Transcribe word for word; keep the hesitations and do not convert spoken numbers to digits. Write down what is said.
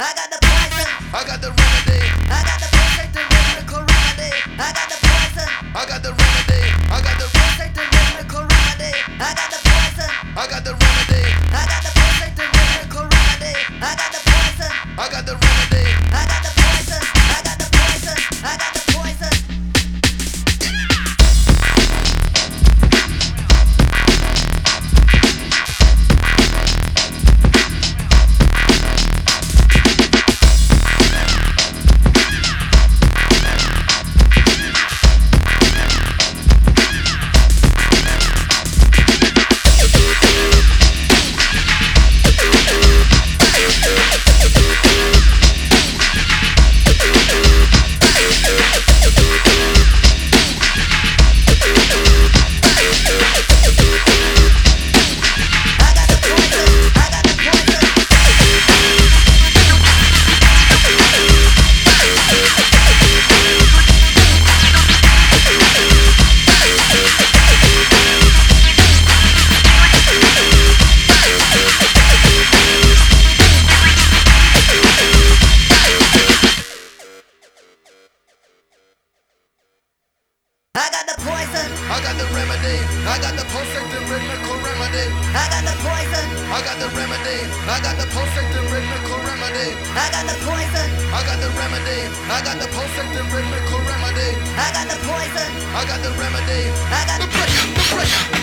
I got the poison. I got the remedy. I got the perfect and rhythmical remedy. I got the poison. I got the remedy. I got the Perfect and rhythmical remedy. I got the poison. I got the remedy. I got the perfect and rhythmical remedy. I got the poison. I got the remedy. I got the poison. I got the poison. I got the poison. I got the poison. I got the remedy. I got the perfect and rhythmical remedy. I got the poison. I got the remedy. I got the perfect and rhythmical remedy. I got the poison. I got the remedy. I got the perfect and rhythmical remedy. I got the poison. I got the remedy. I got The breaker, the breaker.